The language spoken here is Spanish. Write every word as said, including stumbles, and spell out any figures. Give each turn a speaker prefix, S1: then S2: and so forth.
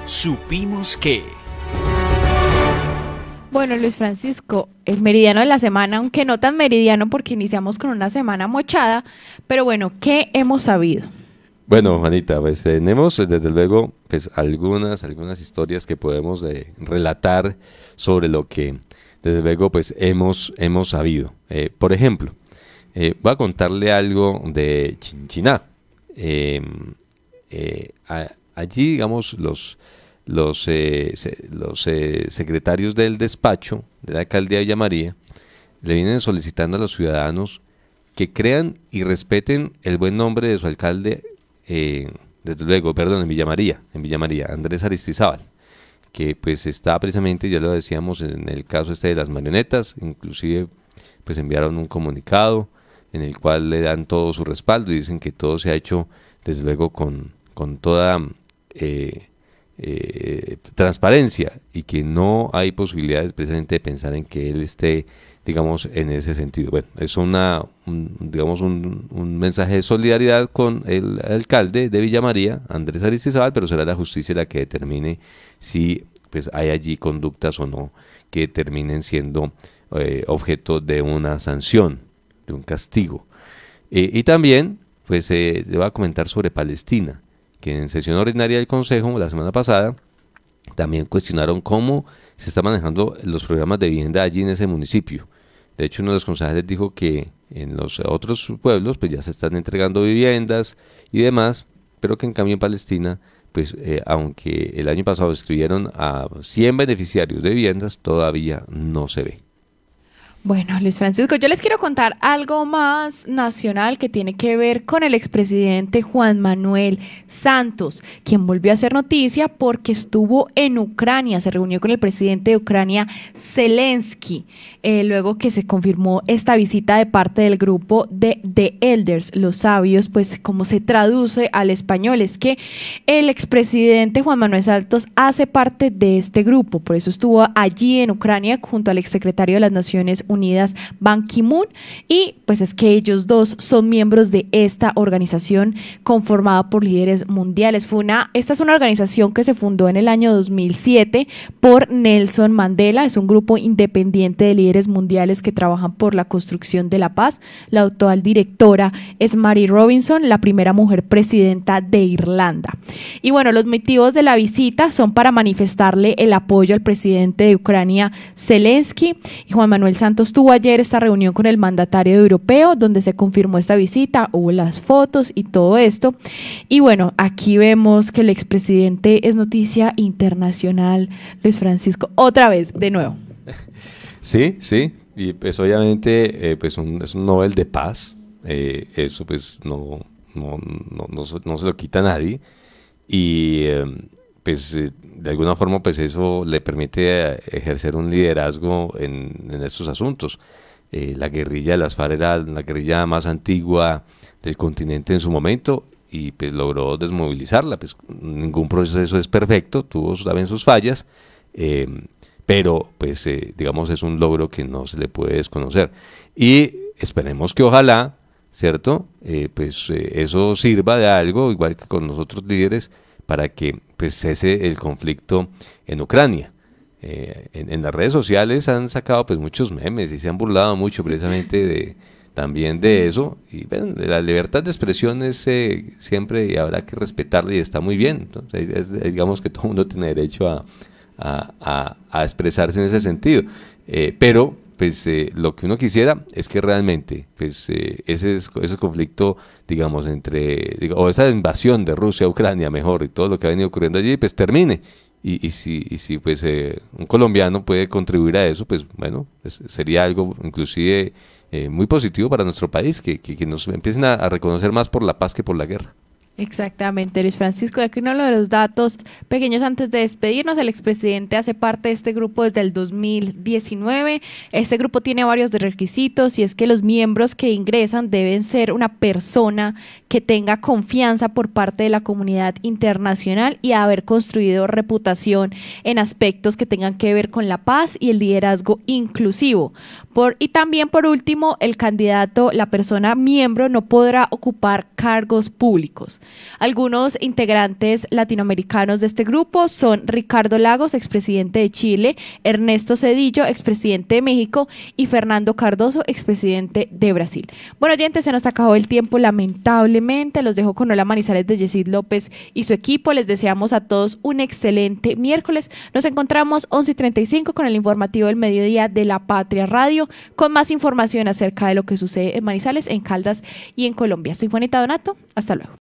S1: Supimos que...
S2: Bueno, Luis Francisco, el meridiano de la semana, aunque no tan meridiano porque iniciamos con una semana mochada, pero bueno, ¿qué hemos sabido?
S3: Bueno, Juanita, pues tenemos desde luego pues algunas, algunas historias que podemos eh, relatar sobre lo que desde luego pues hemos, hemos sabido. Eh, por ejemplo, eh, voy a contarle algo de Chinchiná. Eh, eh, a, allí, digamos, los... los, eh, se, los eh, secretarios del despacho de la alcaldía de Villa María le vienen solicitando a los ciudadanos que crean y respeten el buen nombre de su alcalde, eh, desde luego, perdón, en Villa María, en Villa María, Andrés Aristizábal, que pues está precisamente, ya lo decíamos, en el caso este de las marionetas, inclusive pues enviaron un comunicado en el cual le dan todo su respaldo y dicen que todo se ha hecho, desde luego, con, con toda... Eh, Eh, transparencia y que no hay posibilidades precisamente de pensar en que él esté, digamos, en ese sentido. Bueno, es una, un, digamos, un, un mensaje de solidaridad con el alcalde de Villa María, Andrés Aristizábal, pero será la justicia la que determine si pues hay allí conductas o no que terminen siendo eh, objeto de una sanción, de un castigo. Eh, y también, pues, eh, le voy a comentar sobre Palestina, que en sesión ordinaria del Consejo la semana pasada también cuestionaron cómo se están manejando los programas de vivienda allí en ese municipio. De hecho, uno de los concejales dijo que en los otros pueblos pues ya se están entregando viviendas y demás, pero que en cambio en Palestina, pues eh, aunque el año pasado escribieron a cien beneficiarios de viviendas, todavía no se ve.
S2: Bueno, Luis Francisco, yo les quiero contar algo más nacional que tiene que ver con el expresidente Juan Manuel Santos, quien volvió a hacer noticia porque estuvo en Ucrania, se reunió con el presidente de Ucrania, Zelensky, eh, luego que se confirmó esta visita de parte del grupo de The Elders, los sabios, pues como se traduce al español, es que el expresidente Juan Manuel Santos hace parte de este grupo, por eso estuvo allí en Ucrania junto al exsecretario de las Naciones Unidas, Unidas, Ban Ki-moon, y pues es que ellos dos son miembros de esta organización conformada por líderes mundiales. Fue una, esta es una organización que se fundó en el año dos mil siete por Nelson Mandela, es un grupo independiente de líderes mundiales que trabajan por la construcción de la paz. La actual directora es Mary Robinson, la primera mujer presidenta de Irlanda. Y bueno, los motivos de la visita son para manifestarle el apoyo al presidente de Ucrania, Zelensky, y Juan Manuel Santos tuvo ayer esta reunión con el mandatario europeo donde se confirmó esta visita, hubo las fotos y todo esto. Y bueno, aquí vemos que el expresidente es noticia internacional, Luis Francisco, otra vez, de nuevo.
S3: Sí, sí, y pues obviamente eh, pues un, es un Nobel de Paz, eh, eso pues no, no, no, no, no se lo quita a nadie, y eh, pues eh, de alguna forma pues eso le permite ejercer un liderazgo en, en estos asuntos. Eh, la guerrilla de las FARC era la guerrilla más antigua del continente en su momento y pues logró desmovilizarla. Pues ningún proceso es perfecto, tuvo también sus fallas, eh, pero pues eh, digamos es un logro que no se le puede desconocer. Y esperemos que ojalá, ¿cierto? Eh, pues eh, eso sirva de algo, igual que con los otros líderes, para que pues cese el conflicto en Ucrania. Eh, en, en las redes sociales han sacado pues muchos memes y se han burlado mucho precisamente de también de eso, y bueno, la libertad de expresión es eh, siempre y habrá que respetarla y está muy bien. Entonces, es, es, digamos que todo el mundo tiene derecho a, a, a, a expresarse en ese sentido, eh, pero pues eh, lo que uno quisiera es que realmente pues eh, ese, ese conflicto, digamos, entre, digo, o esa invasión de Rusia a Ucrania, mejor, y todo lo que ha venido ocurriendo allí, pues termine. Y, y si, y si pues eh, un colombiano puede contribuir a eso, pues bueno, pues, sería algo inclusive eh, muy positivo para nuestro país, que, que, que nos empiecen a, a reconocer más por la paz que por la guerra.
S2: Exactamente, Luis Francisco. Y aquí uno de los datos pequeños antes de despedirnos: el expresidente hace parte de este grupo desde el dos mil diecinueve. Este grupo tiene varios requisitos, y es que los miembros que ingresan deben ser una persona que tenga confianza por parte de la comunidad internacional y haber construido reputación en aspectos que tengan que ver con la paz y el liderazgo inclusivo. Por, y también, por último, el candidato, la persona miembro, no podrá ocupar cargos públicos. Algunos integrantes latinoamericanos de este grupo son Ricardo Lagos, expresidente de Chile, Ernesto Zedillo, expresidente de México, y Fernando Cardoso, expresidente de Brasil. Bueno, oyentes, se nos acabó el tiempo, lamentablemente. Los dejo con Hola Manizales de Yesid López y su equipo. Les deseamos a todos un excelente miércoles. Nos encontramos once y treinta y cinco con el informativo del mediodía de La Patria Radio, con más información acerca de lo que sucede en Manizales, en Caldas y en Colombia. Soy Juanita Donato. Hasta luego.